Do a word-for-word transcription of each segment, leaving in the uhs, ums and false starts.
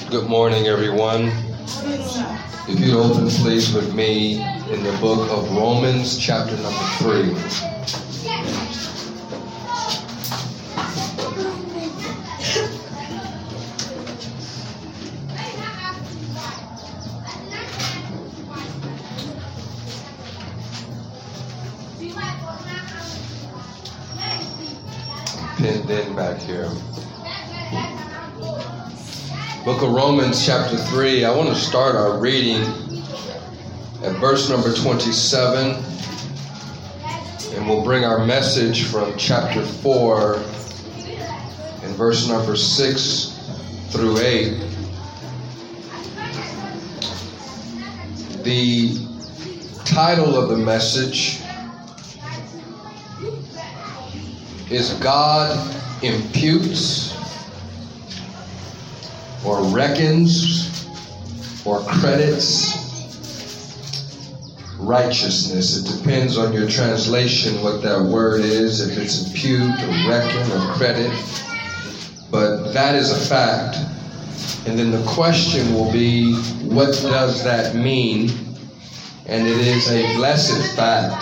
Good morning, everyone. If you'd open, please, with me in the book of Romans, chapter number three. Pinned in back here. Book of Romans, chapter three. I want to start our reading at verse number twenty-seven. And we'll bring our message from chapter four and verse number six through eight. The title of the message is God Imputes or Reckons or Credits Righteousness. It depends on your translation what that word is, if it's impute or reckon or credit. But that is a fact. And then the question will be, what does that mean? And it is a blessed fact.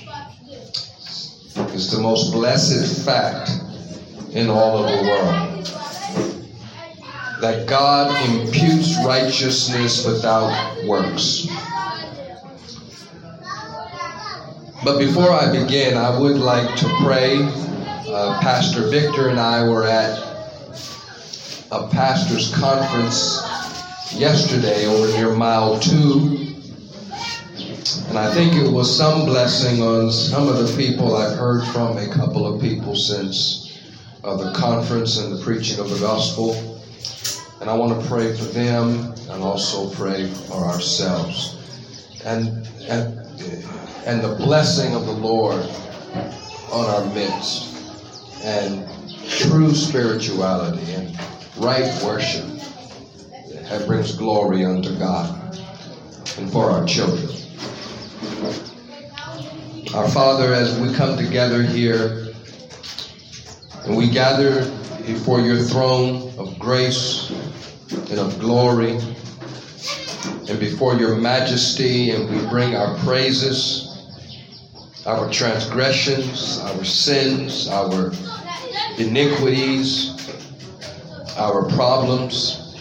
It's the most blessed fact in all of the world. That God imputes righteousness without works. But before I begin, I would like to pray. Uh, Pastor Victor and I were at a pastor's conference yesterday over near mile two. And I think it was some blessing on some of the people. I've heard from a couple of people since uh, the conference and the preaching of the gospel. And I want to pray for them and also pray for ourselves. And, and, and the blessing of the Lord on our midst. And true spirituality and right worship that brings glory unto God and for our children. Our Father, as we come together here and we gather before your throne of grace and of glory and before your majesty, and we bring our praises, our transgressions, our sins, our iniquities, our problems.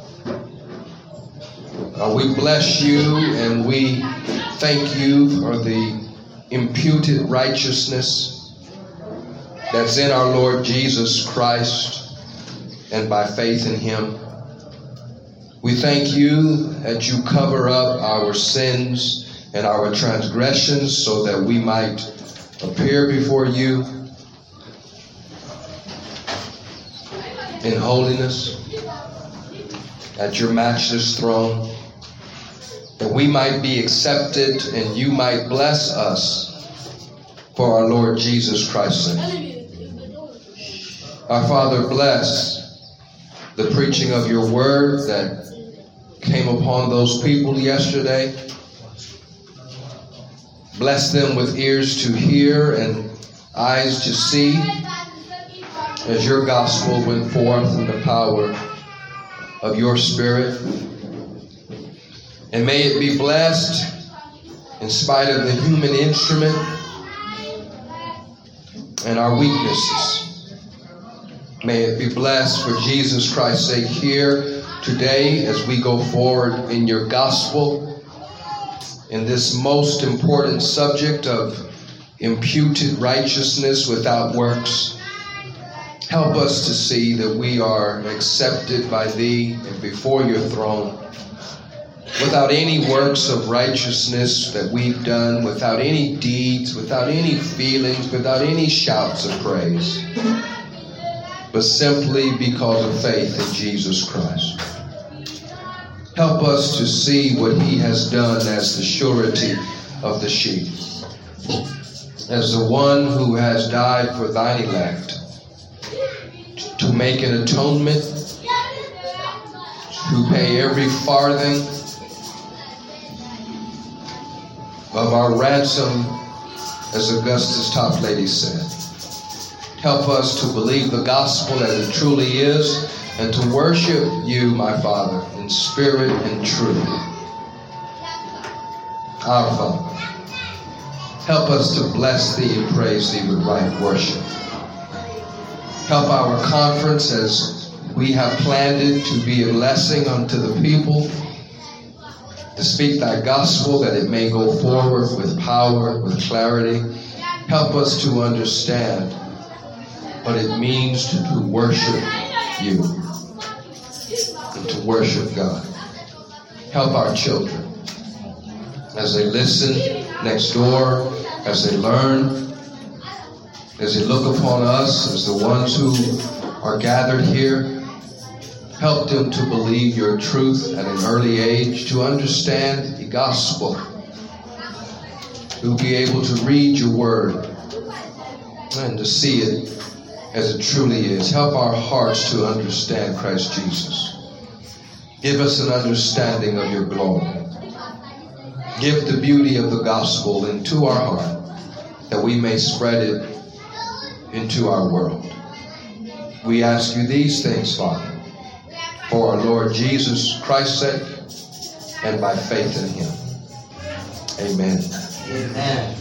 Uh, we bless you and we thank you for the imputed righteousness that's in our Lord Jesus Christ and by faith in him. We thank you that you cover up our sins and our transgressions so that we might appear before you in holiness at your matchless throne, that we might be accepted and you might bless us for our Lord Jesus Christ's sake. Our Father, bless the preaching of your word that came upon those people yesterday. Bless them with ears to hear and eyes to see as your gospel went forth in the power of your Spirit. And may it be blessed in spite of the human instrument and our weaknesses. May it be blessed for Jesus Christ's sake here today as we go forward in your gospel in this most important subject of imputed righteousness without works. Help us to see that we are accepted by thee and before your throne without any works of righteousness that we've done, without any deeds, without any feelings, without any shouts of praise, but simply because of faith in Jesus Christ. Help us to see what he has done as the surety of the sheep, as the one who has died for thine elect, to make an atonement, to pay every farthing of our ransom, as Augustus Toplady said. Help us to believe the gospel as it truly is, and to worship you, my Father, in spirit and truth. Our Father, help us to bless thee and praise thee with right worship. Help our conference as we have planned it to be a blessing unto the people, to speak thy gospel that it may go forward with power, with clarity. Help us to understand what it means to, to worship you and to worship God. Help our children as they listen next door, as they learn, as they look upon us as the ones who are gathered here. Help them to believe your truth at an early age, to understand the gospel, to be able to read your word and to see it as it truly is. Help our hearts to understand Christ Jesus. Give us an understanding of your glory. Give the beauty of the gospel into our heart that we may spread it into our world. We ask you these things, Father, for our Lord Jesus Christ's sake and by faith in him. Amen. Amen.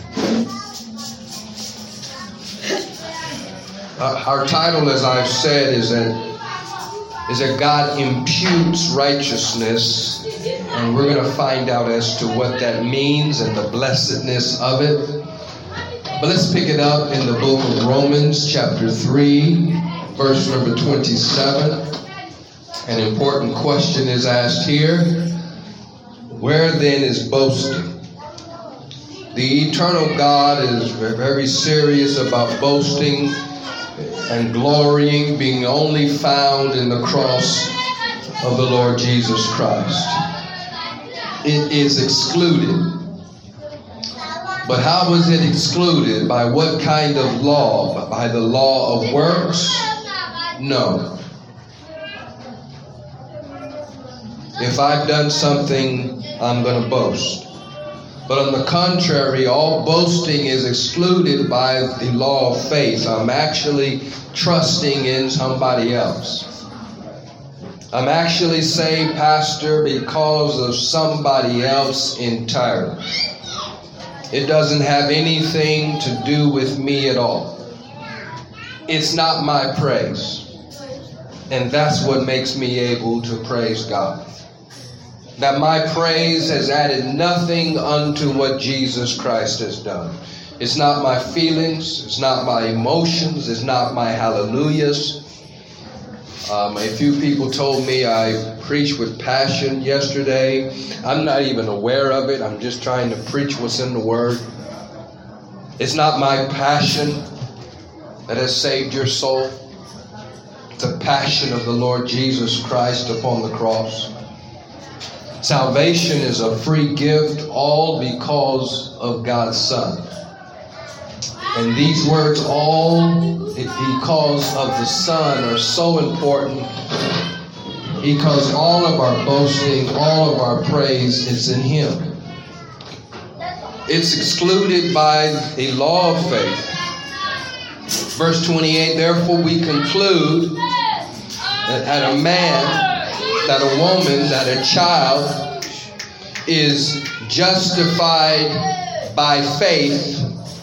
Uh, our title, as I've said, is that, is that God imputes righteousness, and we're going to find out as to what that means and the blessedness of it. But let's pick it up in the book of Romans, chapter three, verse number twenty-seven. An important question is asked here. Where then is boasting? The eternal God is very serious about boasting and glorying being only found in the cross of the Lord Jesus Christ. It is excluded. But how was it excluded? By what kind of law? By the law of works? No. If I've done something, I'm going to boast. But on the contrary, all boasting is excluded by the law of faith. I'm actually trusting in somebody else. I'm actually saved, Pastor, because of somebody else entirely. It doesn't have anything to do with me at all. It's not my praise. And that's what makes me able to praise God. That my praise has added nothing unto what Jesus Christ has done. It's not my feelings. It's not my emotions. It's not my hallelujahs. Um, a few people told me I preached with passion yesterday. I'm not even aware of it. I'm just trying to preach what's in the Word. It's not my passion that has saved your soul. It's the passion of the Lord Jesus Christ upon the cross. Salvation is a free gift, all because of God's Son. And these words, all because of the Son, are so important, because all of our boasting, all of our praise is in Him. It's excluded by the law of faith. Verse twenty-eight, therefore we conclude that at a man, that a woman, that a child is justified by faith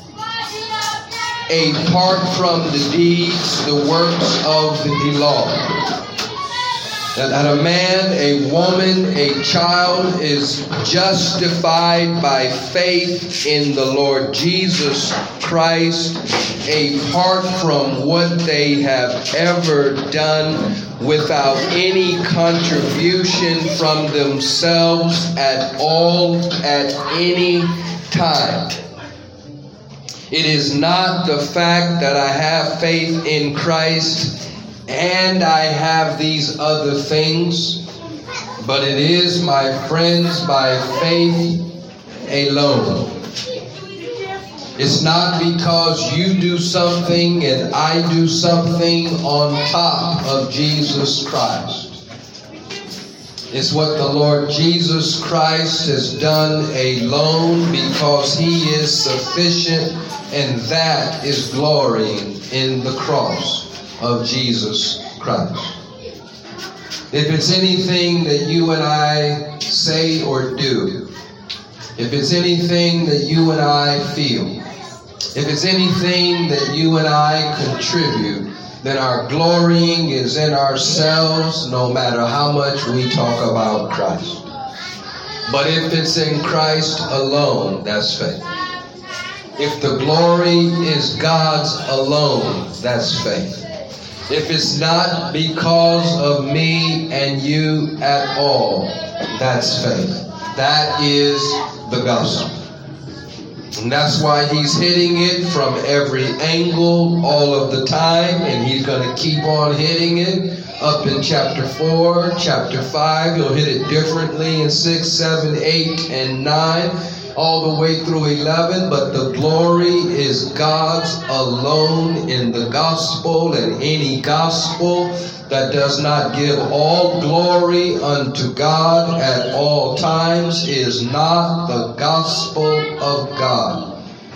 apart from the deeds, the works of the law. That, that a man, a woman, a child is justified by faith in the Lord Jesus Christ apart from what they have ever done, without any contribution from themselves at all, at any time. It is not the fact that I have faith in Christ and I have these other things, but it is, my friends, by faith alone. It's not because you do something and I do something on top of Jesus Christ. It's what the Lord Jesus Christ has done alone, because He is sufficient, and that is glorying in the cross of Jesus Christ. If it's anything that you and I say or do, if it's anything that you and I feel, if it's anything that you and I contribute, then our glorying is in ourselves, no matter how much we talk about Christ. But if it's in Christ alone, that's faith. If the glory is God's alone, that's faith. If it's not because of me and you at all, that's faith. That is the gospel. And that's why he's hitting it from every angle all of the time, and he's going to keep on hitting it up in chapter four, chapter five. He'll hit it differently in six, seven, eight, and nine, all the way through eleven. But the glory is God's alone in the gospel, and any gospel that does not give all glory unto God at all times is not the gospel of God.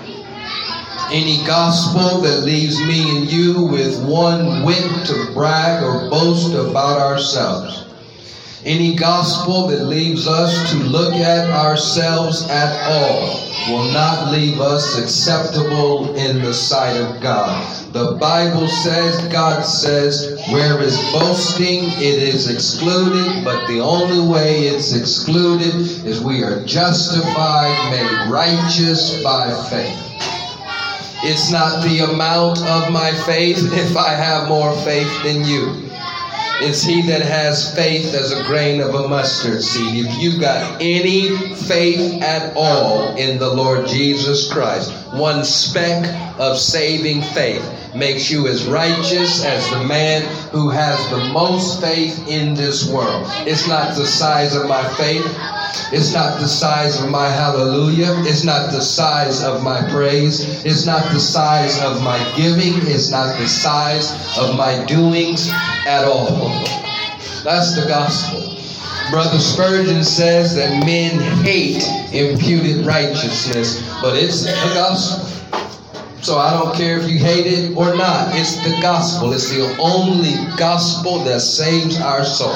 Any gospel that leaves me and you with one whit to brag or boast about ourselves. Any gospel that leaves us to look at ourselves at all will not leave us acceptable in the sight of God. The Bible says, God says, where is boasting, it is excluded, but the only way it's excluded is we are justified, made righteous by faith. It's not the amount of my faith if I have more faith than you. It's he that has faith as a grain of a mustard seed. If you've got any faith at all in the Lord Jesus Christ, one speck of saving faith makes you as righteous as the man who has the most faith in this world. It's not the size of my faith. It's not the size of my hallelujah. It's not the size of my praise. It's not the size of my giving. It's not the size of my doings at all. That's the gospel. Brother Spurgeon says that men hate imputed righteousness, but it's the gospel. So I don't care if you hate it or not. It's the gospel. It's the only gospel that saves our soul.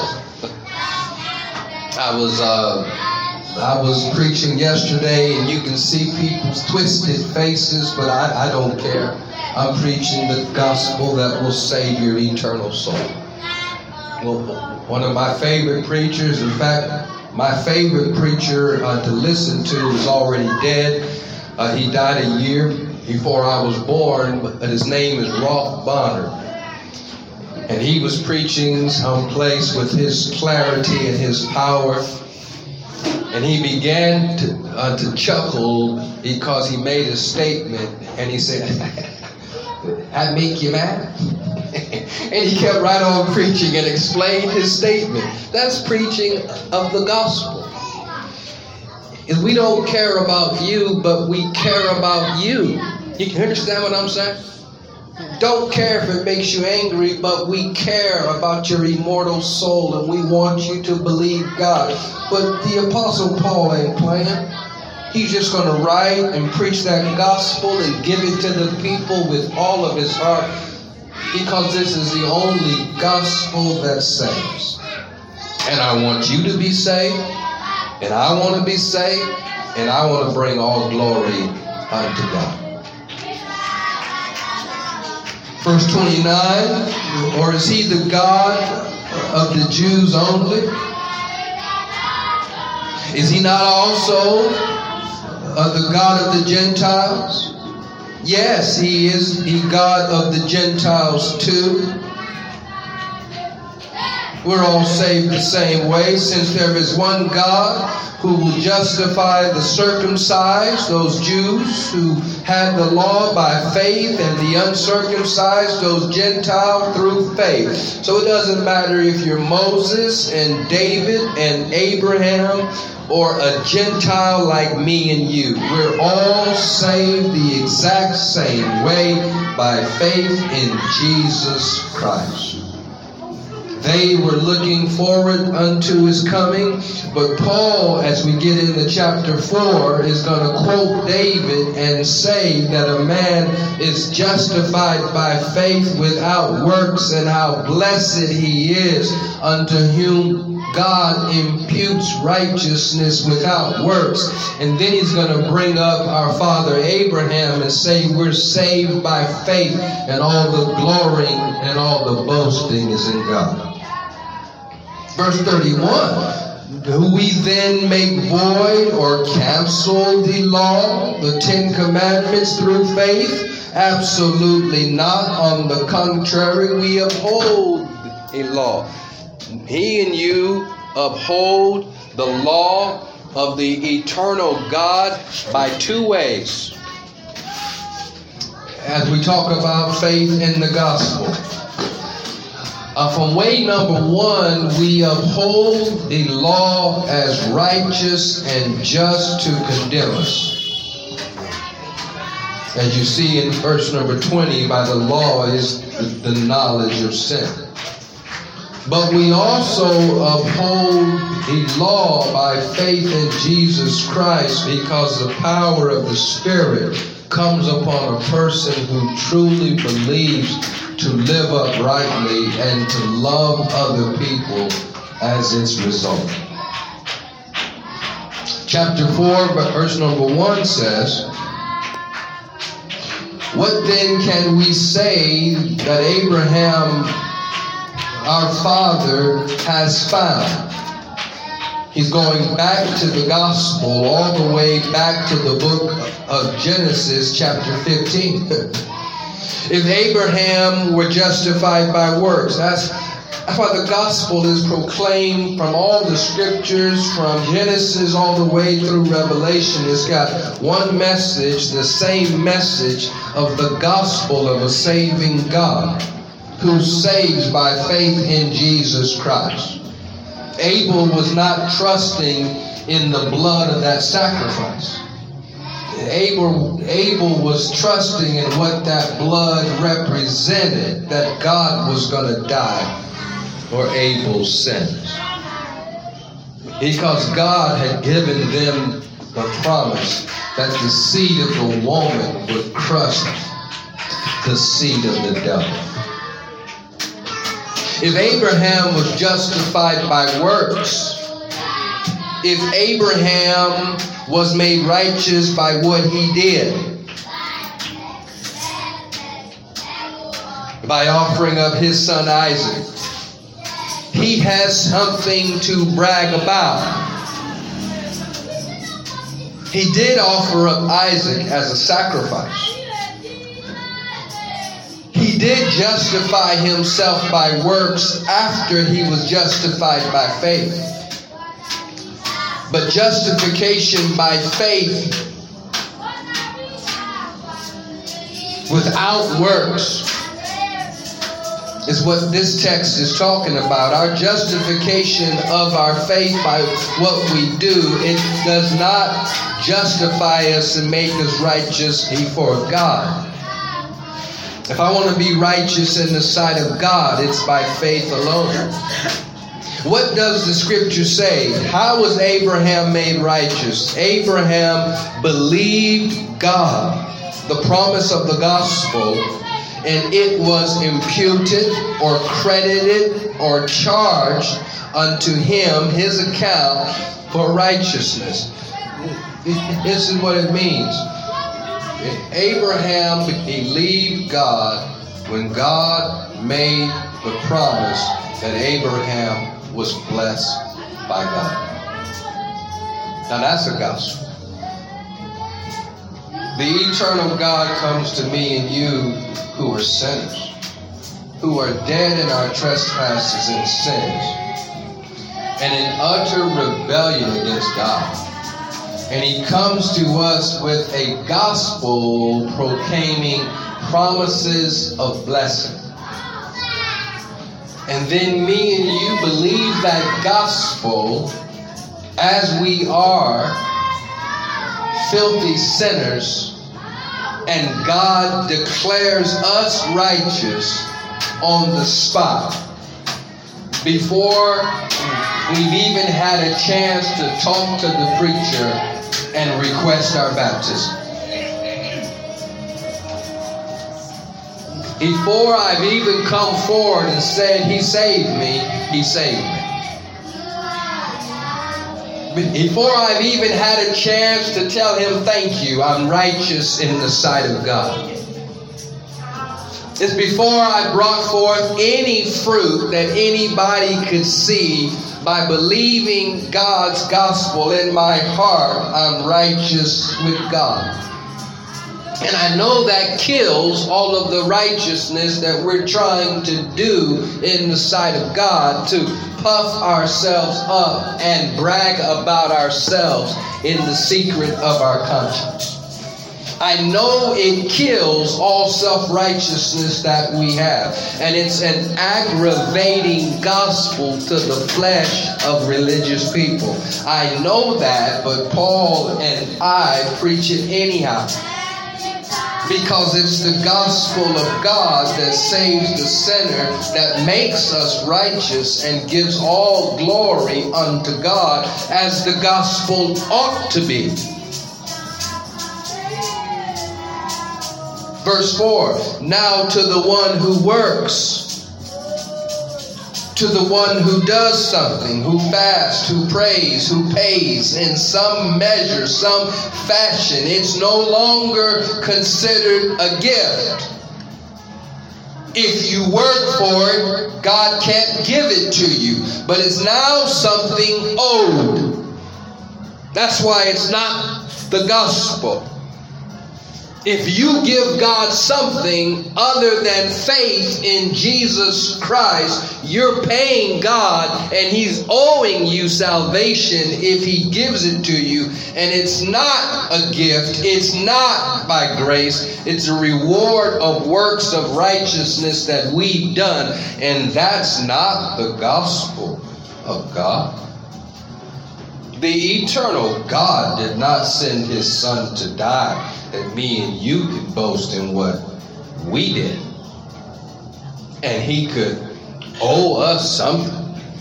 I was uh, I was preaching yesterday, and you can see people's twisted faces, but I, I don't care. I'm preaching the gospel that will save your eternal soul. Well, one of my favorite preachers, in fact, my favorite preacher uh, to listen to is already dead. Uh, he died a year before I was born, but his name is Rolf Bonner. And he was preaching someplace with his clarity and his power. And he began to, uh, to chuckle because he made a statement. And he said, "That make you mad?" And he kept right on preaching and explained his statement. That's preaching of the gospel. Is we don't care about you, but we care about you. You can understand what I'm saying? Don't care if it makes you angry, but we care about your immortal soul, and we want you to believe God. But the Apostle Paul ain't playing. He's just going to write and preach that gospel and give it to the people with all of his heart, because this is the only gospel that saves. And I want you to be saved, and I want to be saved, and I want to bring all glory unto God. Verse twenty-nine, or is he the God of the Jews only? Is he not also uh, the God of the Gentiles? Yes, he is the God of the Gentiles too. We're all saved the same way, since there is one God who will justify the circumcised, those Jews who had the law by faith, and the uncircumcised, those Gentiles, through faith. So it doesn't matter if you're Moses and David and Abraham or a Gentile like me and you. We're all saved the exact same way by faith in Jesus Christ. They were looking forward unto his coming. But Paul, as we get into chapter four, is going to quote David and say that a man is justified by faith without works, and how blessed he is unto whom God imputes righteousness without works. And then he's going to bring up our father Abraham and say we're saved by faith, and all the glorying and all the boasting is in God. Verse thirty-one, do we then make void or cancel the law, the Ten Commandments, through faith? Absolutely not. On the contrary, we uphold a law. He and you uphold the law of the eternal God by two ways. As we talk about faith in the gospel. Uh, from way number one, we uphold the law as righteous and just to condemn us. As you see in verse number twenty, by the law is the, the knowledge of sin. But we also uphold the law by faith in Jesus Christ, because the power of the Spirit comes upon a person who truly believes to live uprightly and to love other people as its result. Chapter four, verse number one says, what then can we say that Abraham, our father, has found? He's going back to the gospel, all the way back to the book of Genesis, chapter fifteen. If Abraham were justified by works, that's, that's why the gospel is proclaimed from all the scriptures, from Genesis all the way through Revelation. It's got one message, the same message of the gospel of a saving God who saves by faith in Jesus Christ. Abel was not trusting in the blood of that sacrifice. Abel, Abel was trusting in what that blood represented, that God was going to die for Abel's sins. Because God had given them the promise that the seed of the woman would crush the seed of the devil. If Abraham was justified by works, if Abraham was made righteous by what he did, by offering up his son Isaac, he has something to brag about. He did offer up Isaac as a sacrifice. He did justify himself by works after he was justified by faith. But justification by faith without works is what this text is talking about. Our justification of our faith by what we do, it does not justify us and make us righteous before God. If I want to be righteous in the sight of God, it's by faith alone. What does the scripture say? How was Abraham made righteous? Abraham believed God, the promise of the gospel, and it was imputed or credited or charged unto him, his account, for righteousness. This is what it means. Abraham believed God when God made the promise that Abraham was blessed by God. Now that's the gospel. The eternal God comes to me and you who are sinners, who are dead in our trespasses and sins, and in utter rebellion against God. And he comes to us with a gospel proclaiming promises of blessing. And then me and you believe that gospel as we are filthy sinners, and God declares us righteous on the spot. before we've even had a chance to talk to the preacher and request our baptism. Before I've even come forward and said, He saved me, He saved me. Before I've even had a chance to tell Him, thank you, I'm righteous in the sight of God. It's before I brought forth any fruit that anybody could see by believing God's gospel in my heart, I'm righteous with God. And I know that kills all of the righteousness that we're trying to do in the sight of God, to puff ourselves up and brag about ourselves in the secret of our conscience. I know it kills all self-righteousness that we have. And it's an aggravating gospel to the flesh of religious people. I know that, but Paul and I preach it anyhow. Because it's the gospel of God that saves the sinner, that makes us righteous and gives all glory unto God, as the gospel ought to be. Verse four, now to the one who works, to the one who does something, who fasts, who prays, who pays in some measure, some fashion. It's no longer considered a gift. If you work for it, God can't give it to you. But it's now something owed. That's why it's not the gospel. If you give God something other than faith in Jesus Christ, you're paying God, and He's owing you salvation if He gives it to you. And it's not a gift. It's not by grace. It's a reward of works of righteousness that we've done. And that's not the gospel of God. The eternal God did not send His Son to die that me and you could boast in what we did. And He could owe us something.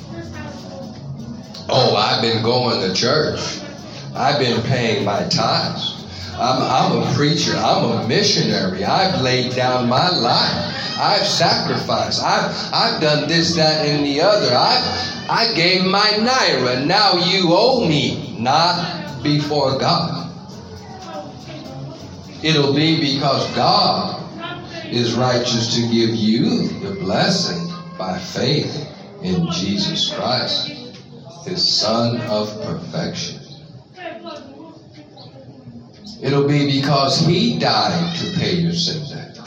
Oh, I've been going to church. I've been paying my tithes. I'm, I'm a preacher. I'm a missionary. I've laid down my life. I've sacrificed. I've, I've done this, that, and the other. I've, I gave my naira. Now you owe me. Not before God. It'll be because God is righteous to give you the blessing by faith in Jesus Christ, His Son of perfection. It'll be because He died to pay your sin debt.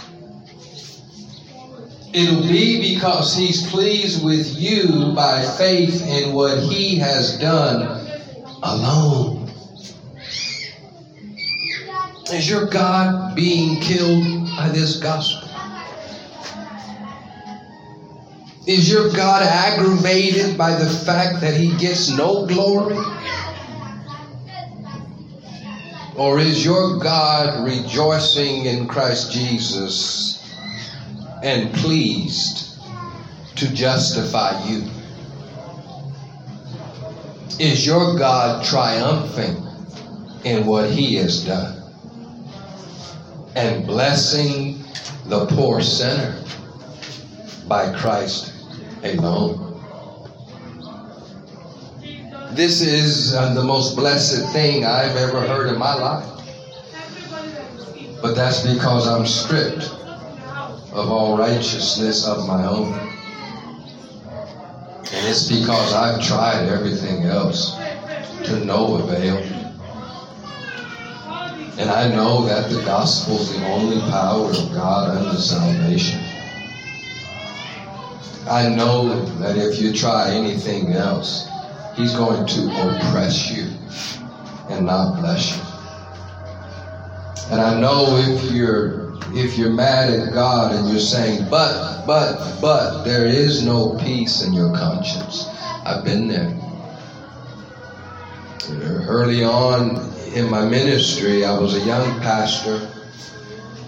It'll be because He's pleased with you by faith in what He has done alone. Is your God being killed by this gospel? Is your God aggravated by the fact that He gets no glory? Or is your God rejoicing in Christ Jesus and pleased to justify you? Is your God triumphing in what He has done and blessing the poor sinner by Christ alone? This is uh, the most blessed thing I've ever heard in my life. But that's because I'm stripped of all righteousness of my own. And it's because I've tried everything else to no avail. And I know that the gospel is the only power of God unto salvation. I know that if you try anything else, He's going to oppress you and not bless you. And I know if you're if you're mad at God and you're saying, but, but, but, there is no peace in your conscience. I've been there. Early on in my ministry, I was a young pastor.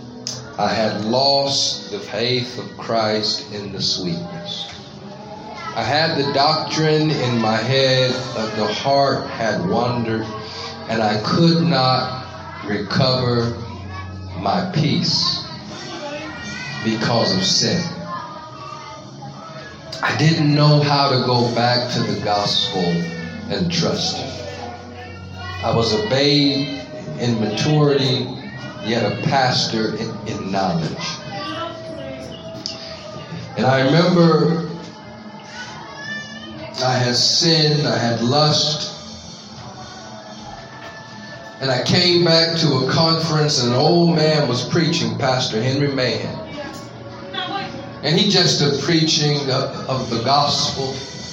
I had lost the faith of Christ in the sweetness. I had the doctrine in my head, but the heart had wandered, and I could not recover my peace because of sin. I didn't know how to go back to the gospel and trust it. I was a babe in maturity, yet a pastor in, in knowledge. And I remember I had sinned, I had lust, and I came back to a conference and an old man was preaching, Pastor Henry Mahan. And he just a preaching of, of the gospel,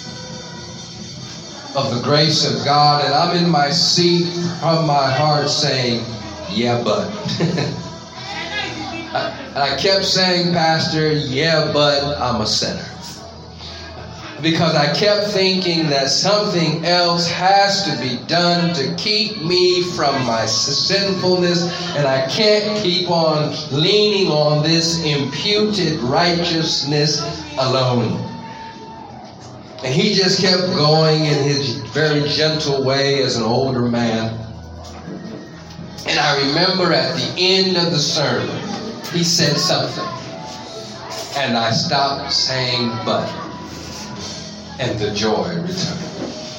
of the grace of God, and I'm in my seat from my heart saying, yeah, but. And I kept saying, Pastor, yeah, but I'm a sinner. Because I kept thinking that something else has to be done to keep me from my sinfulness, and I can't keep on leaning on this imputed righteousness alone. And he just kept going in his very gentle way as an older man. And I remember at the end of the sermon, he said something. And I stopped saying, but. And the joy returned.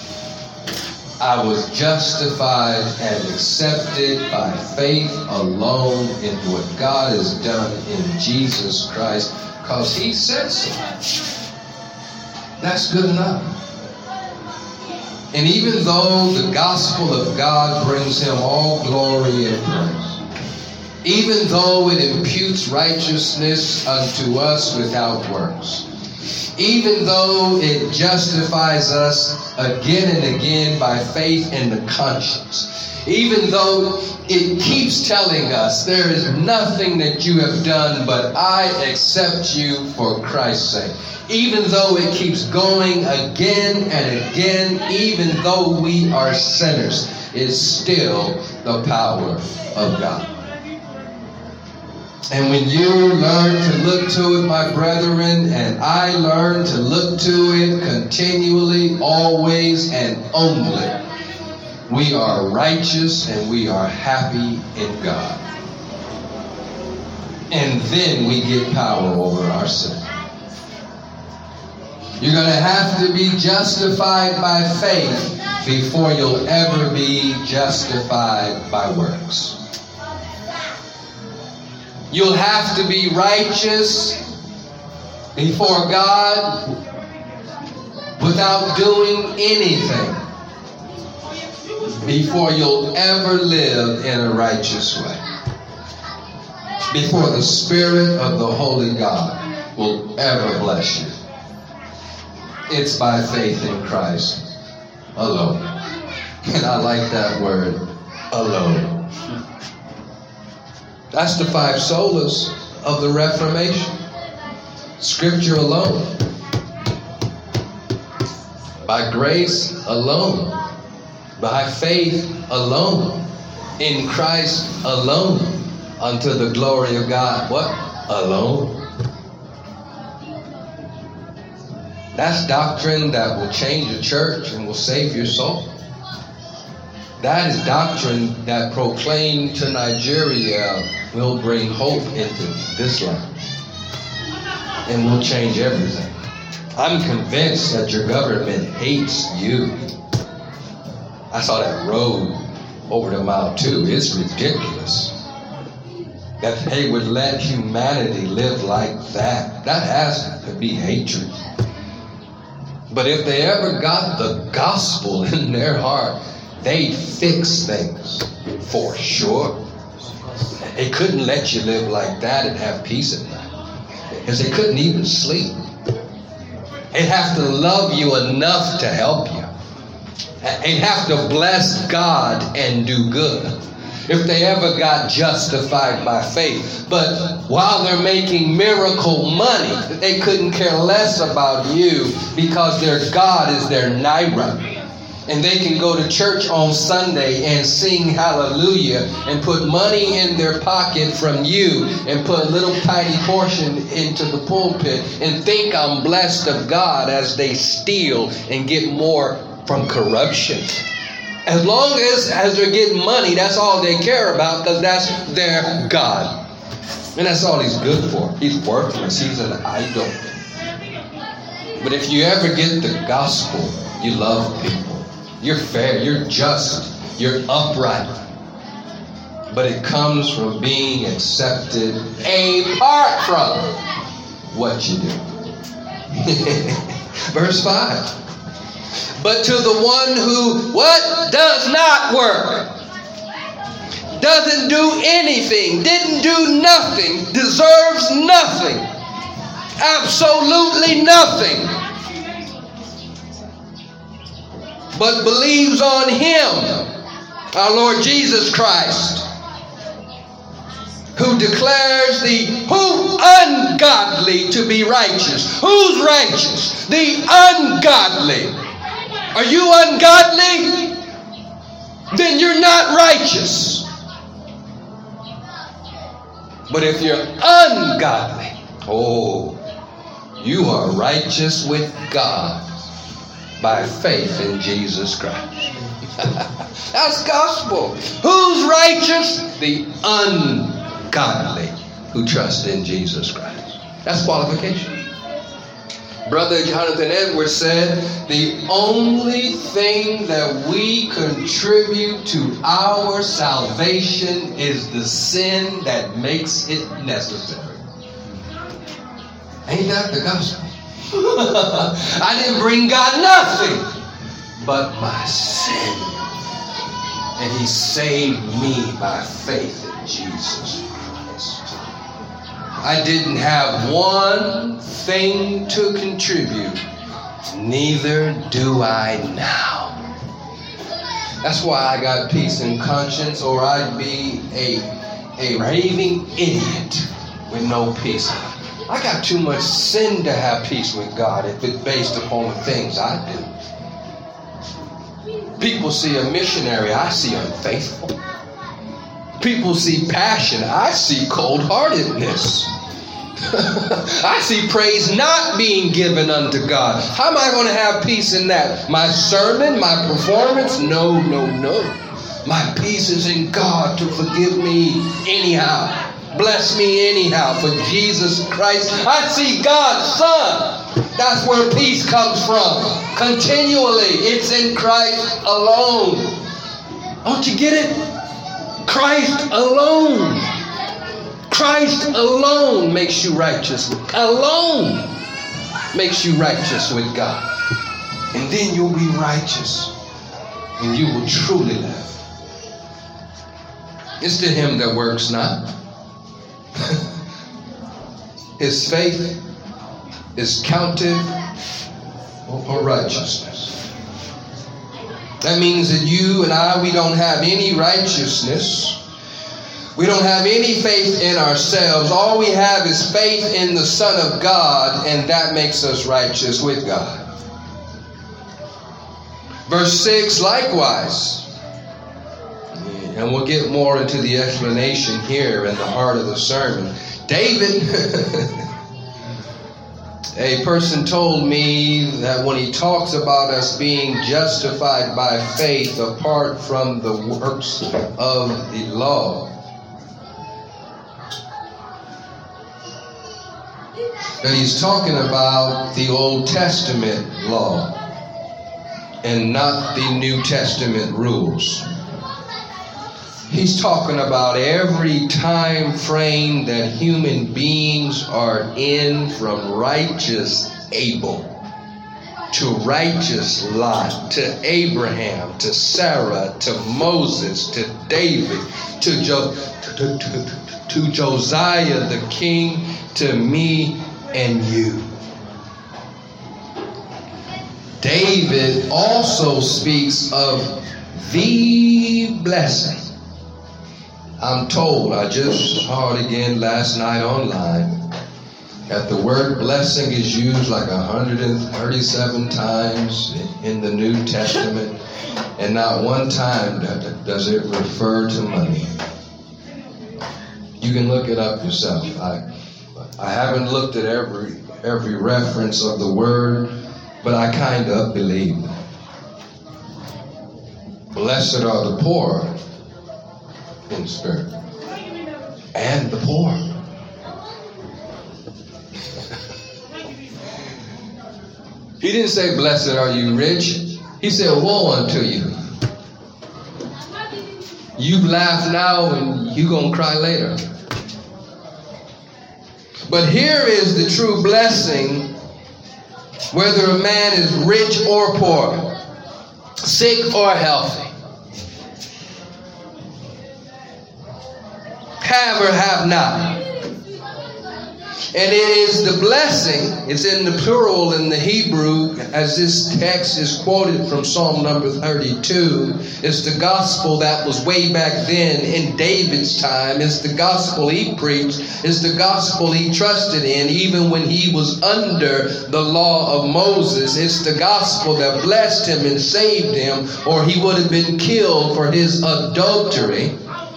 I was justified and accepted by faith alone in what God has done in Jesus Christ, because he said so. That's good enough. And even though the gospel of God brings him all glory and praise, even though it imputes righteousness unto us without works, even though it justifies us again and again by faith in the conscience, even though it keeps telling us there is nothing that you have done but I accept you for Christ's sake, even though it keeps going again and again, even though we are sinners, it's still the power of God. And when you learn to look to it, my brethren, and I learn to look to it continually, always, and only, we are righteous and we are happy in God. And then we get power over our sin. You're going to have to be justified by faith before you'll ever be justified by works. You'll have to be righteous before God without doing anything before you'll ever live in a righteous way. Before the Spirit of the Holy God will ever bless you. It's by faith in Christ alone. And I like that word, alone. That's the five solas of the Reformation. Scripture alone. By grace alone. By faith alone. In Christ alone. Unto the glory of God. What? Alone. That's doctrine that will change a church and will save your soul. That is doctrine that proclaimed to Nigeria will bring hope into this land and will change everything. I'm convinced that your government hates you. I saw that road over to Mile Two. It's ridiculous that they would let humanity live like that. That has to be hatred. But if they ever got the gospel in their heart, they'd fix things for sure. They couldn't let you live like that and have peace at night, because they couldn't even sleep. They'd have to love you enough to help you. They'd have to bless God and do good if they ever got justified by faith. But while they're making miracle money, they couldn't care less about you because their God is their naira. And they can go to church on Sunday and sing hallelujah and put money in their pocket from you and put a little tiny portion into the pulpit and think I'm blessed of God as they steal and get more from corruption. As long as, as they're getting money, that's all they care about, because that's their God. And that's all he's good for. He's worthless. He's an idol. But if you ever get the gospel, you love people. You're fair, you're just, you're upright. But it comes from being accepted apart from what you do. Verse five. But to the one who, what? Does not work. Doesn't do anything. Didn't do nothing. Deserves nothing. Absolutely nothing. But believes on him, our Lord Jesus Christ, who declares the who ungodly to be righteous. Who's righteous? The ungodly. Are you ungodly? Then you're not righteous. But if you're ungodly, oh, you are righteous with God by faith in Jesus Christ. That's gospel. Who's righteous? The ungodly who trust in Jesus Christ. That's qualification. Brother Jonathan Edwards said, the only thing that we contribute to our salvation is the sin that makes it necessary. Ain't that the gospel? I didn't bring God nothing but my sin. And he saved me by faith in Jesus Christ. I didn't have one thing to contribute. Neither do I now. That's why I got peace in conscience, or I'd be a, a raving idiot with no peace. I got too much sin to have peace with God if it's based upon the things I do. People see a missionary, I see unfaithful. People see passion, I see cold-heartedness. I see praise not being given unto God. How am I going to have peace in that? My sermon, my performance? No, no, no. My peace is in God to forgive me anyhow. Bless me anyhow for Jesus Christ. I see God's Son. That's where peace comes from. Continually. It's in Christ alone. Don't you get it? Christ alone. Christ alone makes you righteous. Alone makes you righteous with God. And then you'll be righteous. And you will truly live. It's to him that works not. His faith is counted for righteousness. That means that you and I, we don't have any righteousness. We don't have any faith in ourselves. All we have is faith in the Son of God, and that makes us righteous with God. Verse six, likewise. And we'll get more into the explanation here in the heart of the sermon. David, a person told me that when he talks about us being justified by faith apart from the works of the law, that he's talking about the Old Testament law and not the New Testament rules. He's talking about every time frame that human beings are in, from righteous Abel to righteous Lot to Abraham to Sarah to Moses to David to, jo- to, to, to, to Josiah the king to me and you. David also speaks of the blessing. I'm told, I just saw it again last night online, that the word blessing is used like one hundred thirty-seven times in the New Testament, and not one time does it refer to money. You can look it up yourself. I, I haven't looked at every every reference of the word, but I kind of believe. Blessed are the poor in spirit, and the poor. He didn't say, blessed are you rich. He said, woe unto you. You laugh now and you're going to cry later. But here is the true blessing, whether a man is rich or poor, sick or healthy, have or have not. And it is the blessing, it's in the plural in the Hebrew, as this text is quoted from Psalm number thirty-two. It's the gospel that was way back then in David's time. It's the gospel he preached. It's the gospel he trusted in even when he was under the law of Moses. It's the gospel that blessed him and saved him, or he would have been killed for his adultery.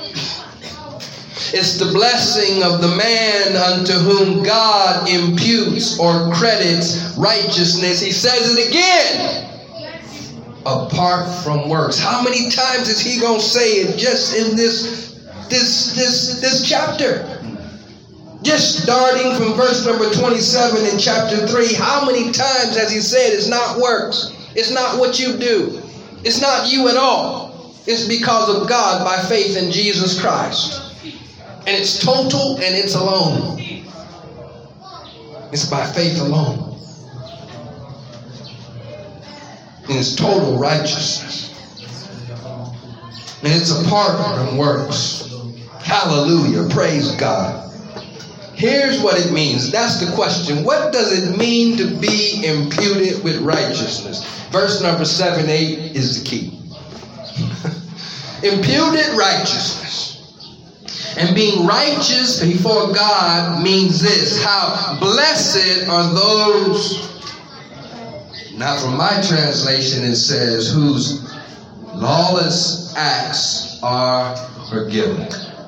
It's the blessing of the man unto whom God imputes or credits righteousness. He says it again. Apart from works. How many times is he going to say it just in this, this, this, this chapter? Just starting from verse number twenty-seven in chapter three. How many times has he said it's not works? It's not what you do. It's not you at all. It's because of God by faith in Jesus Christ. And it's total and it's alone. It's by faith alone. And it's total righteousness. And it's apart from works. Hallelujah. Praise God. Here's what it means. That's the question. What does it mean to be imputed with righteousness? Verse number seven, eight is the key. Imputed righteousness. And being righteous before God means this. How blessed are those, now from my translation it says, whose lawless acts are forgiven.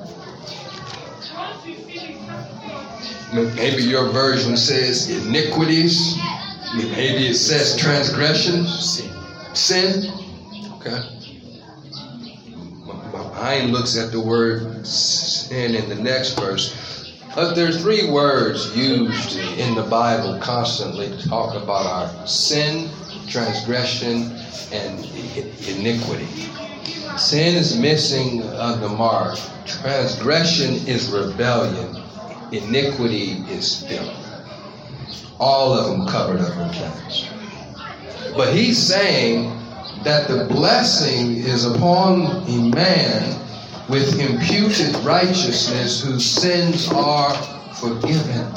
Maybe your version says iniquities. Maybe it says transgressions. Sin. Okay. Mine looks at the word sin in the next verse. But there's three words used in the Bible constantly to talk about our sin, transgression, and iniquity. Sin is missing uh, the mark. Transgression is rebellion. Iniquity is filth. All of them covered up in text. But he's saying that the blessing is upon a man with imputed righteousness whose sins are forgiven.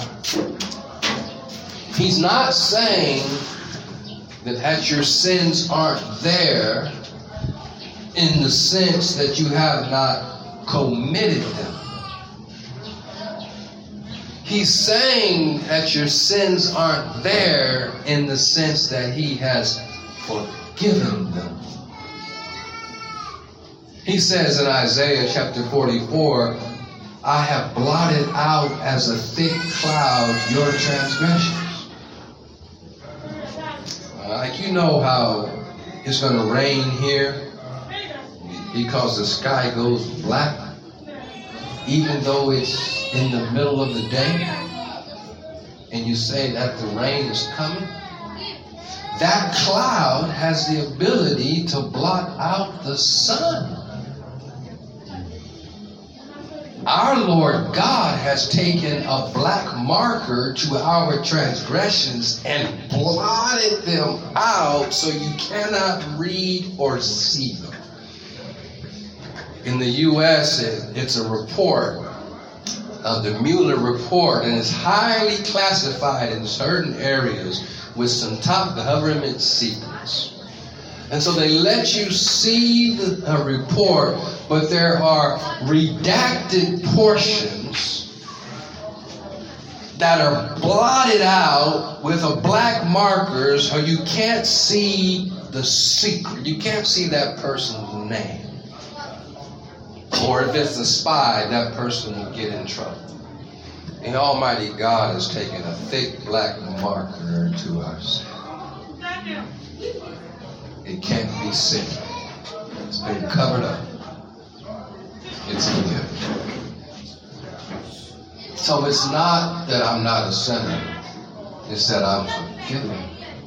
He's not saying that your sins aren't there in the sense that you have not committed them. He's saying that your sins aren't there in the sense that he has forgiven them. He says in Isaiah chapter forty-four, I have blotted out as a thick cloud your transgressions. Uh, like you know how it's going to rain here because the sky goes black, even though it's in the middle of the day, and you say that the rain is coming. That cloud has the ability to blot out the sun. Our Lord God has taken a black marker to our transgressions and blotted them out so you cannot read or see them. In the U S, it, it's a report of the Mueller report, and it's highly classified in certain areas with some top government secrets. And so they let you see the uh, report, but there are redacted portions that are blotted out with a black marker so you can't see the secret. You can't see that person's name. Or if it's a spy, that person will get in trouble. The Almighty God has taken a thick black marker to us. It can't be seen. It's been covered up. It's forgiven. So it's not that I'm not a sinner. It's that I'm forgiven.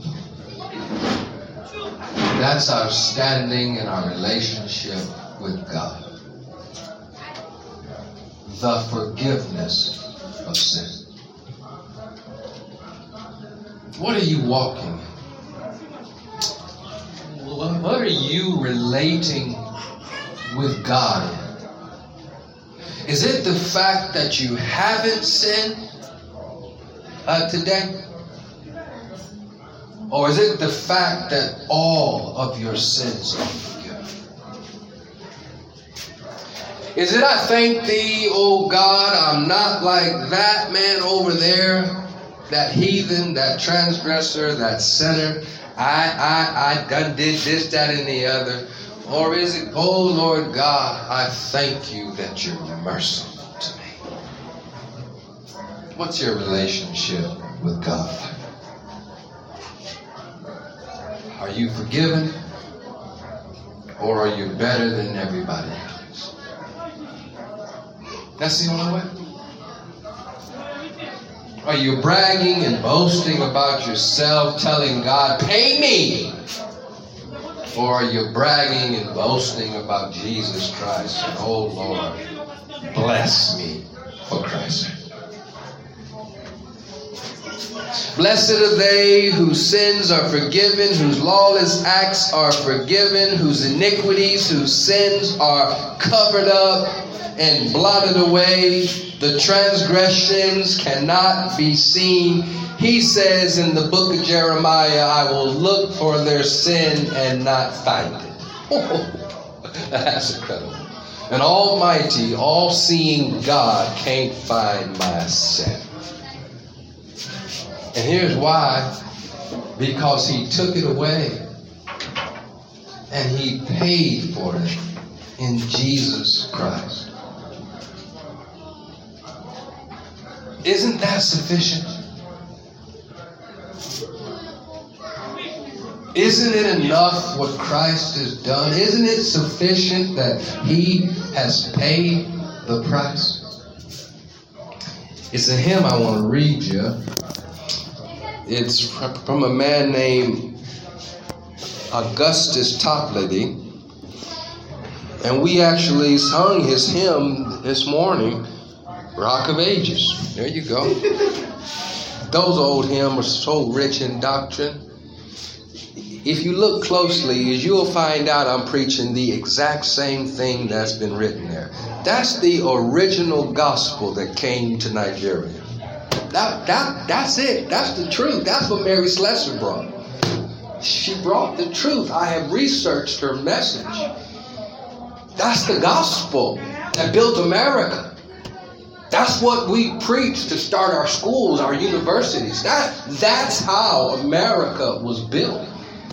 That's our standing in our relationship with God. The forgiveness of sin. What are you walking in? What are you relating with God in? Is it the fact that you haven't sinned uh, today? Or is it the fact that all of your sins are forgiven? Is it, I thank thee, oh God, I'm not like that man over there, that heathen, that transgressor, that sinner. I, I, I done did this, that, and the other. Or is it, oh Lord God, I thank you that you're merciful to me. What's your relationship with God? Are you forgiven? Or are you better than everybody else? That's the only way. Are you bragging and boasting about yourself, telling God, pay me? Or are you bragging and boasting about Jesus Christ and, oh Lord, bless me for Christ's sake? Blessed are they whose sins are forgiven, whose lawless acts are forgiven, whose iniquities, whose sins are covered up and blotted away. The transgressions cannot be seen. He says in the book of Jeremiah, I will look for their sin and not find it. Oh, that's incredible. An almighty, all-seeing God can't find my sin. And here's why. Because he took it away. And he paid for it in Jesus Christ. Isn't that sufficient? Isn't it enough what Christ has done? Isn't it sufficient that he has paid the price? It's a hymn I want to read you. It's from a man named Augustus Toplady. And we actually sung his hymn this morning, Rock of Ages. There you go. Those old hymns are so rich in doctrine. If you look closely, you'll find out I'm preaching the exact same thing that's been written there. That's the original gospel that came to Nigeria. That, that, that's it. That's the truth. That's what Mary Slessor brought. She brought the truth. I have researched her message. That's the gospel that built America. That's what we preach to start our schools, our universities. That, that's how America was built.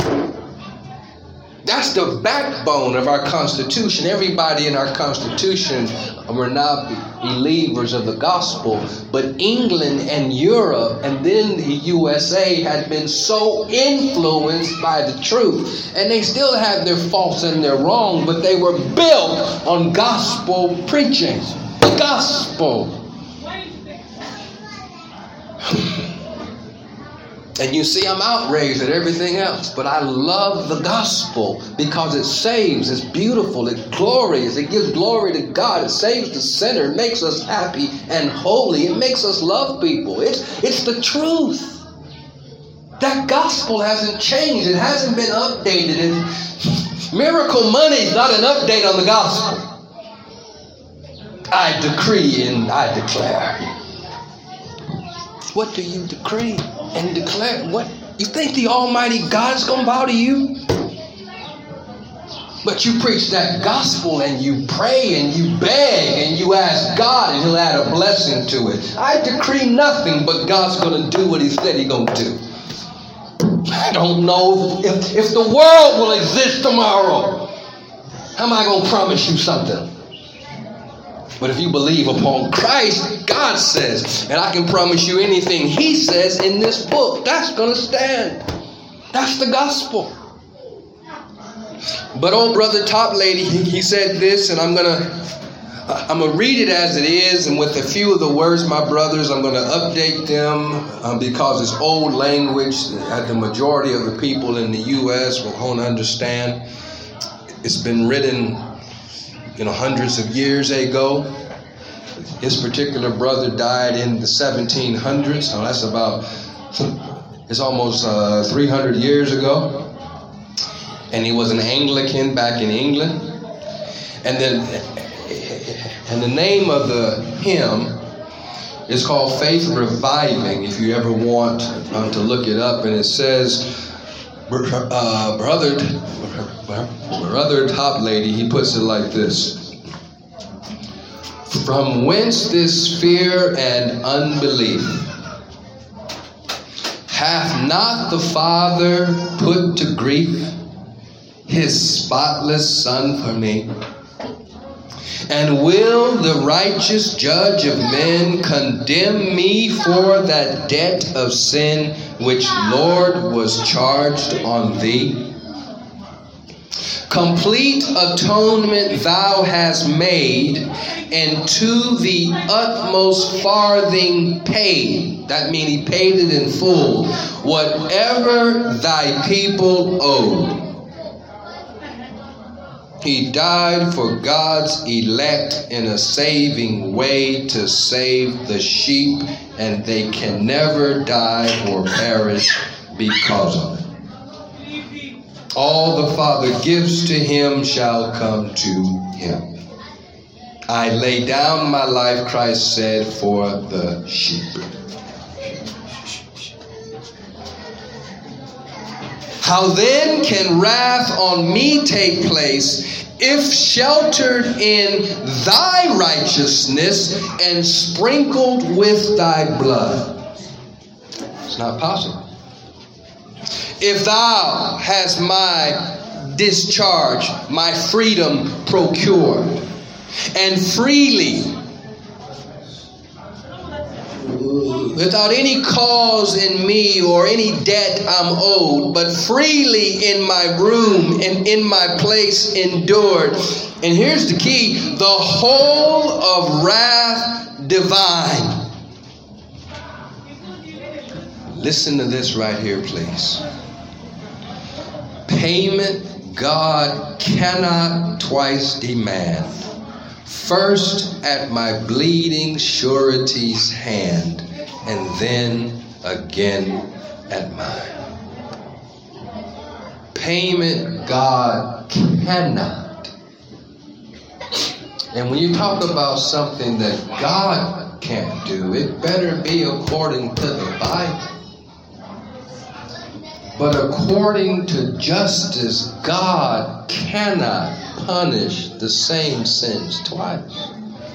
That's the backbone of our Constitution. Everybody in our Constitution were not believers of the gospel. But England and Europe and then the U S A had been so influenced by the truth. And they still had their faults and their wrong, but they were built on gospel preaching. The gospel. And you see, I'm outraged at everything else, but I love the gospel because it saves, it's beautiful, it's glorious, it gives glory to God, it saves the sinner, it makes us happy and holy, it makes us love people. It's, it's the truth. That gospel hasn't changed, it hasn't been updated. It, miracle money is not an update on the gospel. I decree and I declare. What do you decree and declare? What you think the Almighty God is going to bow to you? But you preach that gospel and you pray and you beg and you ask God and he'll add a blessing to it. I decree nothing, but God's going to do what he said he's going to do. I don't know if, if the world will exist tomorrow. How am I going to promise you something? But if you believe upon Christ, God says, and I can promise you anything he says in this book, that's going to stand. That's the gospel. But old brother Top Lady, he, he said this, and I'm gonna, I'm gonna read it as it is, and with a few of the words, my brothers, I'm gonna update them um, because it's old language that the majority of the people in the U S will won't understand. It's been written, you know, hundreds of years ago. His particular brother died in the seventeen hundreds, so that's about, it's almost uh, three hundred years ago. And he was an Anglican back in England. And then, and the name of the hymn is called Faith Reviving, if you ever want um, to look it up. And it says, uh, brother, brother Top Lady, he puts it like this. From whence this fear and unbelief? Hath not the Father put to grief his spotless Son for me? And will the righteous judge of men condemn me for that debt of sin which, Lord, was charged on thee? Complete atonement thou hast made, and to the utmost farthing paid. That means he paid it in full. Whatever thy people owed. He died for God's elect in a saving way to save the sheep, and they can never die or perish because of it. All the Father gives to him shall come to him. I lay down my life, Christ said, for the sheep. How then can wrath on me take place if sheltered in thy righteousness and sprinkled with thy blood? It's not possible. If thou hast my discharge, my freedom procured, and freely, without any cause in me or any debt I'm owed, but freely in my room and in my place endured. And here's the key, the whole of wrath divine. Listen to this right here, please. Payment God cannot twice demand. First at my bleeding surety's hand, and then again at mine. Payment God cannot. And when you talk about something that God can't do, it better be according to the Bible. But according to justice, God cannot punish the same sins twice.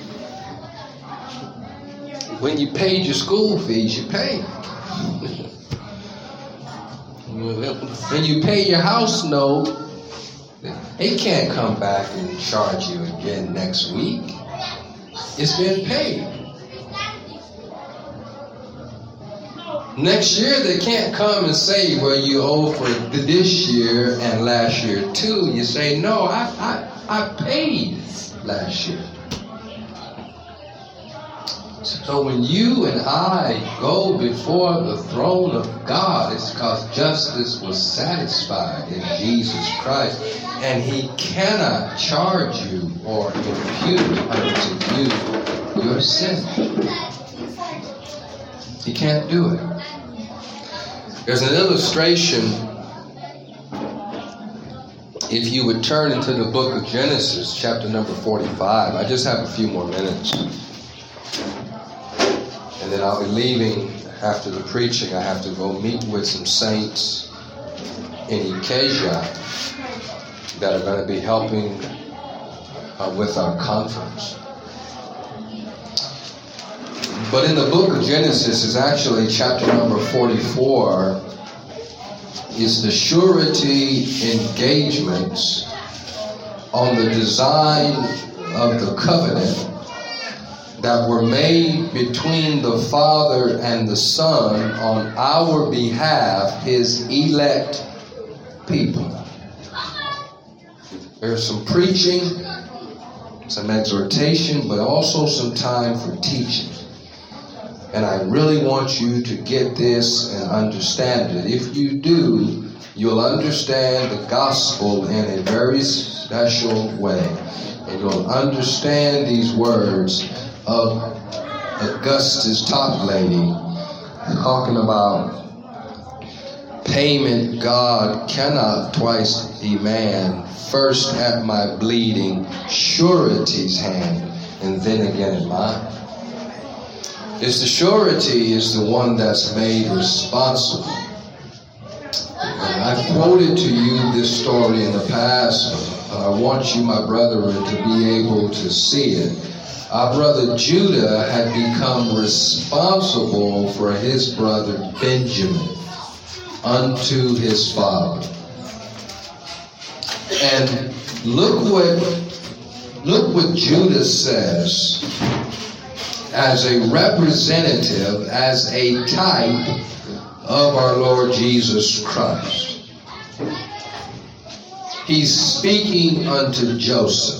When you paid your school fees, you paid. When you pay your house note, they can't come back and charge you again next week. It's been paid. Next year, they can't come and say, well, you owe for this year and last year too. You say, no, I, I, I paid last year. So when you and I go before the throne of God, it's because justice was satisfied in Jesus Christ. And he cannot charge you or impute unto you your sin. He can't do it. There's an illustration. If you would turn into the book of Genesis, chapter number forty-five. I just have a few more minutes. And then I'll be leaving after the preaching. I have to go meet with some saints in Ikeja. that are going to be helping uh, with our conference. But in the book of Genesis is actually chapter number forty-four is the surety engagements on the design of the covenant that were made between the Father and the Son on our behalf, his elect people. There's some preaching, some exhortation, but also some time for teaching. And I really want you to get this and understand it. If you do, you'll understand the gospel in a very special way. And you'll understand these words of Augustus Toplady talking about payment God cannot twice demand, first at my bleeding surety's hand, and then again at mine. It's the surety is the one that's made responsible. And I've quoted to you this story in the past, but I want you, my brethren, to be able to see it. Our brother Judah had become responsible for his brother Benjamin unto his father. And look what look what Judah says as a representative, as a type of our Lord Jesus Christ. He's speaking unto Joseph.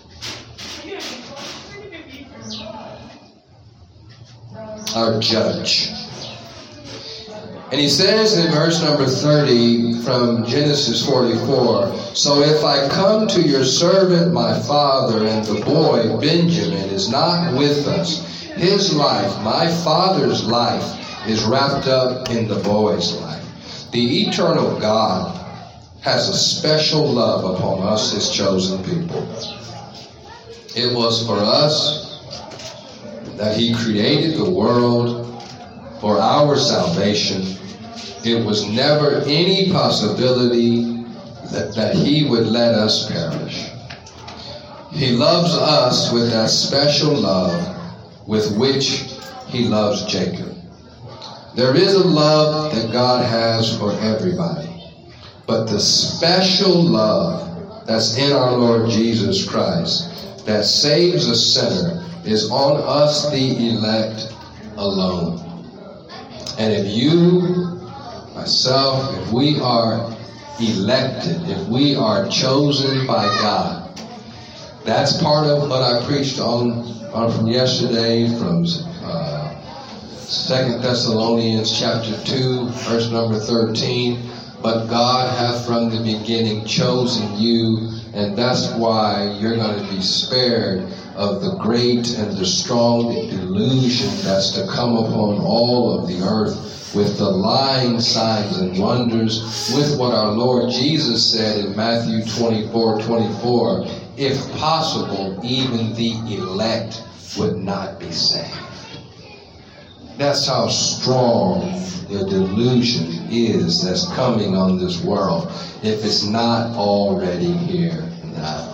Our judge. And he says in verse number thirty from Genesis forty-four, so if I come to your servant my father, and the boy Benjamin is not with us, his life, my father's life, is wrapped up in the boy's life. The eternal God has a special love upon us, his chosen people. It was for us that he created the world for our salvation. It was never any possibility that, that he would let us perish. He loves us with that special love with which he loves Jacob. There is a love that God has for everybody, but the special love that's in our Lord Jesus Christ that saves a sinner is on us, the elect, alone. And if you, myself, if we are elected, if we are chosen by God, that's part of what I preached on, on from yesterday, from uh, Second Thessalonians chapter two, verse number thirteen. But God hath from the beginning chosen you, and that's why you're going to be spared of the great and the strong delusion that's to come upon all of the earth with the lying signs and wonders, with what our Lord Jesus said in Matthew twenty-four twenty-four, if possible, even the elect would not be saved. That's how strong the delusion is that's coming on this world, if it's not already here now.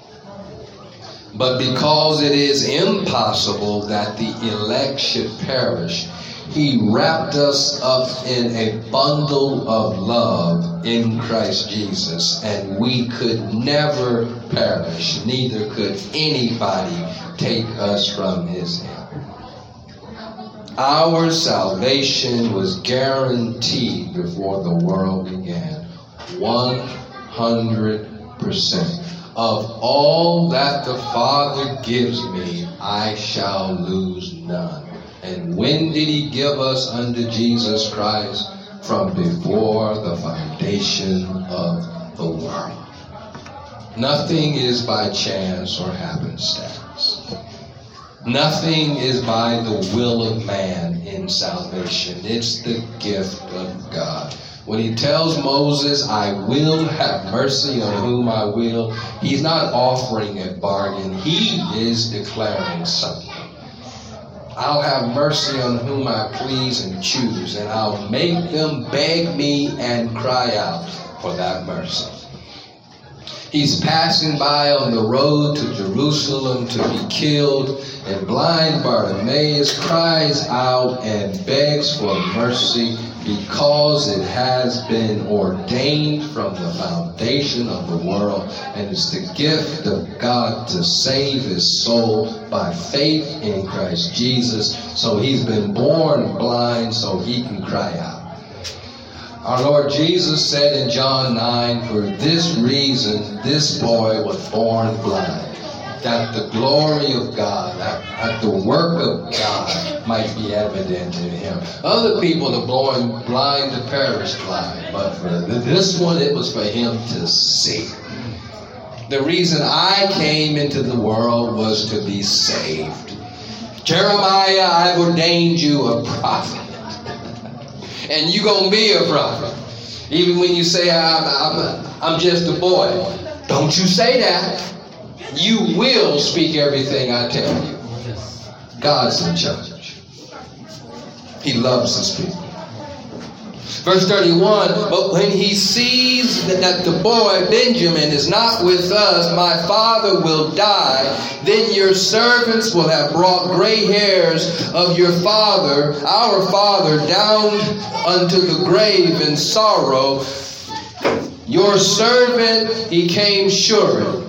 But because it is impossible that the elect should perish, he wrapped us up in a bundle of love in Christ Jesus, and we could never perish, neither could anybody take us from his hand. Our salvation was guaranteed before the world began. one hundred percent. Of all that the Father gives me, I shall lose none. And when did he give us unto Jesus Christ? From before the foundation of the world. Nothing is by chance or happenstance. Nothing is by the will of man in salvation. It's the gift of God. When he tells Moses, I will have mercy on whom I will, he's not offering a bargain. He is declaring something. I'll have mercy on whom I please and choose, and I'll make them beg me and cry out for that mercy. He's passing by on the road to Jerusalem to be killed, and blind Bartimaeus cries out and begs for mercy because it has been ordained from the foundation of the world, and it's the gift of God to save his soul by faith in Christ Jesus. So he's been born blind so he can cry out. Our Lord Jesus said in John nine, for this reason this boy was born blind, that the glory of God, that, that the work of God might be evident in him. Other people are born blind to perish blind, but for this one it was for him to see. The reason I came into the world was to be saved. Jeremiah, I've ordained you a prophet. And you're going to be a prophet. Even when you say, I'm, I'm, I'm just a boy. Don't you say that. You will speak everything I tell you. God's in charge. He loves his people. Verse thirty-one, but when he sees that the boy Benjamin is not with us, my father will die. Then your servants will have brought gray hairs of your father, our father, down unto the grave in sorrow. Your servant became sure.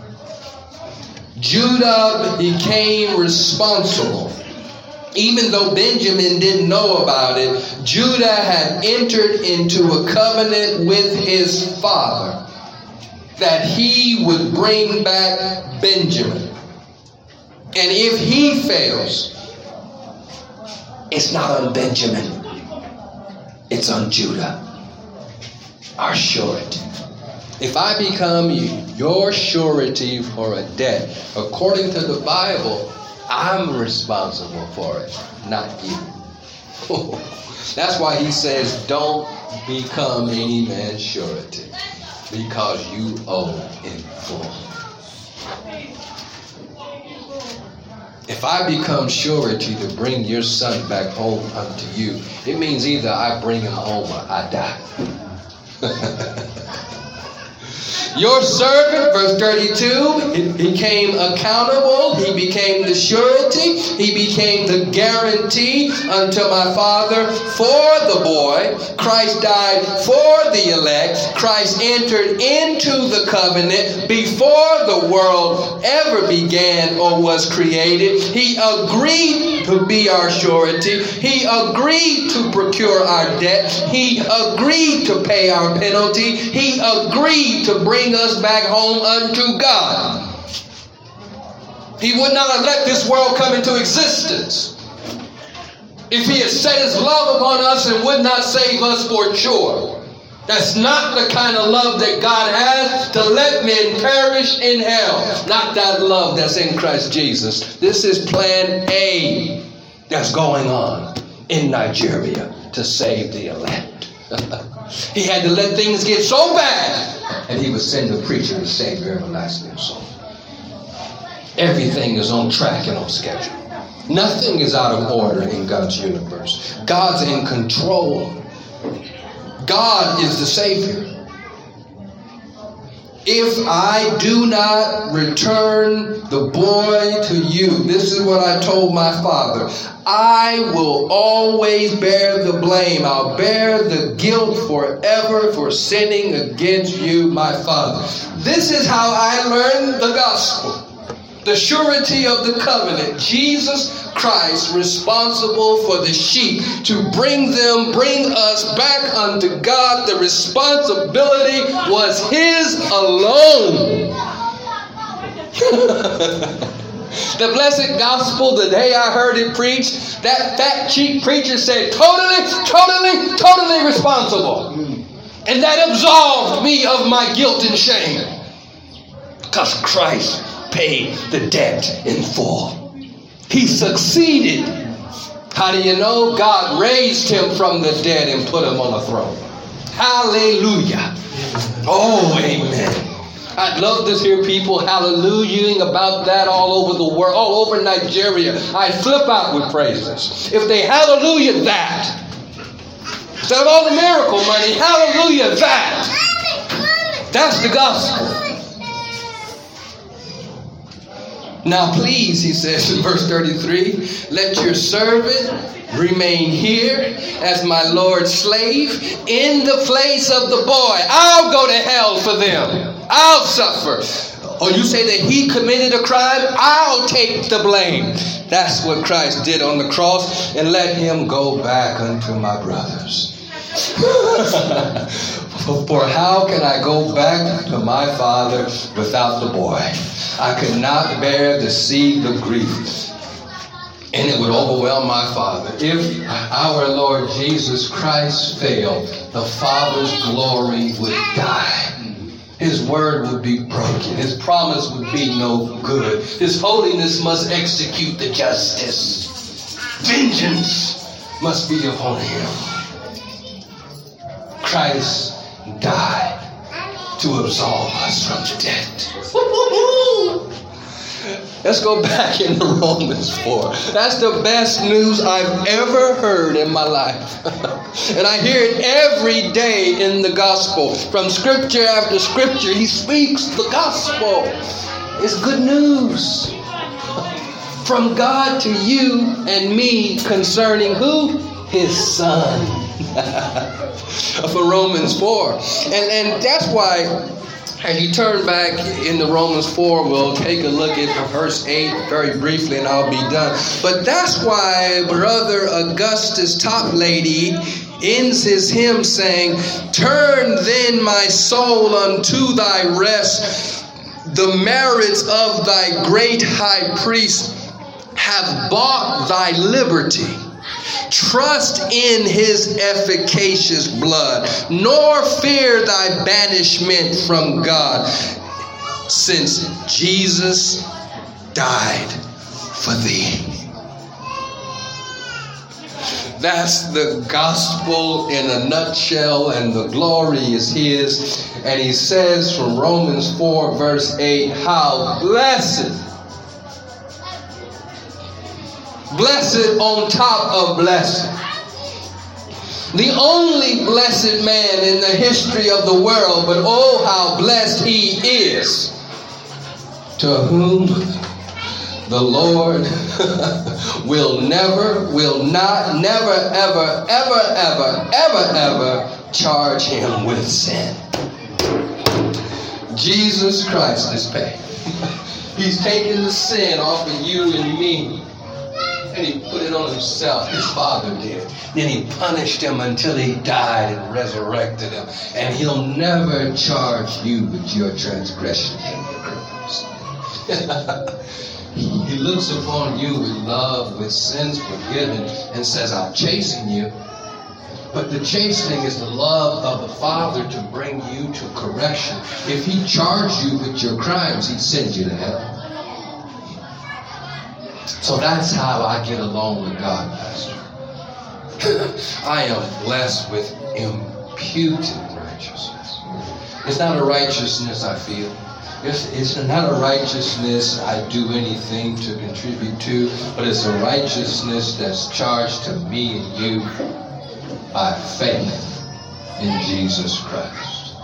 Judah became responsible. Even though Benjamin didn't know about it, Judah had entered into a covenant with his father that he would bring back Benjamin. And if he fails, it's not on Benjamin, it's on Judah, our surety. If I become your surety for a debt, according to the Bible, I'm responsible for it, not you. That's why he says, don't become any man's surety, because you owe in full. If I become surety to bring your son back home unto you, it means either I bring him home or I die. Your servant, verse thirty-two, he became accountable. He became the surety. He became the guarantee unto my father for the boy. Christ died for the elect. Christ entered into the covenant before the world ever began or was created. He agreed to be our surety. He agreed to procure our debt. He agreed to pay our penalty. He agreed to bring us back home unto God. He would not have let this world come into existence if he had set his love upon us and would not save us for sure. That's not the kind of love that God has, to let men perish in hell. Not that love that's in Christ Jesus. This is plan A that's going on in Nigeria to save the elect. He had to let things get so bad, and he would send a preacher to save your everlasting soul. Everything is on track and on schedule. Nothing is out of order in God's universe. God's in control. God is the Savior. If I do not return the boy to you, this is what I told my father, I will always bear the blame. I'll bear the guilt forever for sinning against you, my father. This is how I learned the gospel. The surety of the covenant. Jesus Christ responsible for the sheep to bring them, bring us back unto God. The responsibility was his alone. The blessed gospel, the day I heard it preached, that fat cheap preacher said, totally, totally, totally responsible. And that absolved me of my guilt and shame. Because Christ paid the debt in full. He succeeded. How do you know? God raised him from the dead and put him on a throne. Hallelujah. Oh, amen. I'd love to hear people hallelujahing about that all over the world, all over Nigeria. I'd flip out with praises. If they hallelujah that, instead of all the miracle money, hallelujah that. That's the gospel. Now please, he says in verse thirty-three, let your servant remain here as my Lord's slave in the place of the boy. I'll go to hell for them. I'll suffer. Or you say that he committed a crime? I'll take the blame. That's what Christ did on the cross. And let him go back unto my brothers. For how can I go back to my father without the boy? I could not bear to see the grief, and it would overwhelm my father. If our Lord Jesus Christ failed, the Father's glory would die. His word would be broken. His promise would be no good. His holiness must execute the justice. Vengeance must be upon him. Christ died to absolve us from the debt. Let's go back into Romans four. That's the best news I've ever heard in my life. And I hear it every day in the gospel. From scripture after scripture, he speaks the gospel. It's good news. From God to you and me concerning who? His son. For Romans four. And, and that's why, as you turn back into Romans four, we'll take a look at verse eight very briefly and I'll be done. But that's why Brother Augustus Toplady ends his hymn saying, turn then my soul unto thy rest. The merits of thy great high priest have bought thy liberty. Trust in his efficacious blood, nor fear thy banishment from God, since Jesus died for thee. That's the gospel in a nutshell, and the glory is his. And he says from Romans four verse eight, how blessed, blessed on top of blessed. The only blessed man in the history of the world, but oh, how blessed he is, to whom the Lord will never, will not, never, ever, ever, ever, ever, ever charge him with sin. Jesus Christ is paid. He's taken the sin off of you and me. And he put it on himself. His Father did. Then he punished him until he died and resurrected him. And he'll never charge you with your transgression and your crimes. He looks upon you with love, with sins forgiven, and says, I'll chasten you. But the chastening is the love of the Father to bring you to correction. If he charged you with your crimes, he'd send you to hell. So that's how I get along with God, Pastor. I am blessed with imputed righteousness. It's not a righteousness I feel. It's, it's not a righteousness I do anything to contribute to, but it's a righteousness that's charged to me and you by faith in Jesus Christ.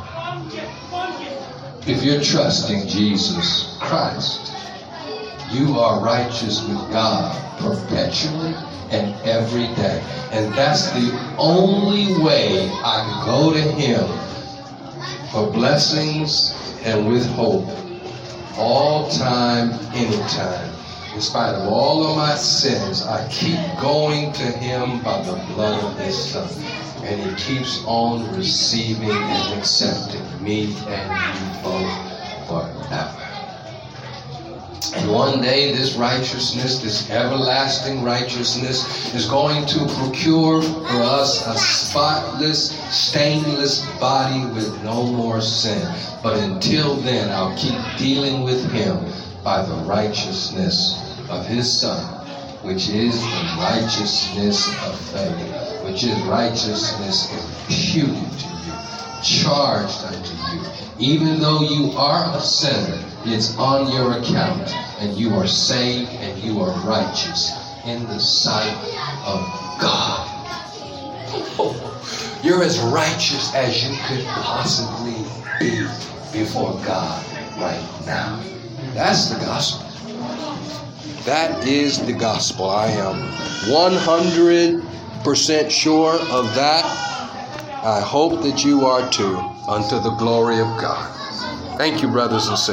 If you're trusting Jesus Christ, you are righteous with God perpetually and every day. And that's the only way I can go to him for blessings and with hope all time, anytime. In spite of all of my sins, I keep going to him by the blood of his Son. And he keeps on receiving and accepting me and you both forever. And one day this righteousness, this everlasting righteousness, is going to procure for us a spotless, stainless body with no more sin. But until then, I'll keep dealing with him by the righteousness of his Son, which is the righteousness of faith, which is righteousness imputed to you, charged unto you. Even though you are a sinner, it's on your account, and you are saved and you are righteous in the sight of God. You're as righteous as you could possibly be before God right now. That's the gospel. That is the gospel. I am one hundred percent sure of that. I hope that you are too, unto the glory of God. Thank you, brothers and sisters.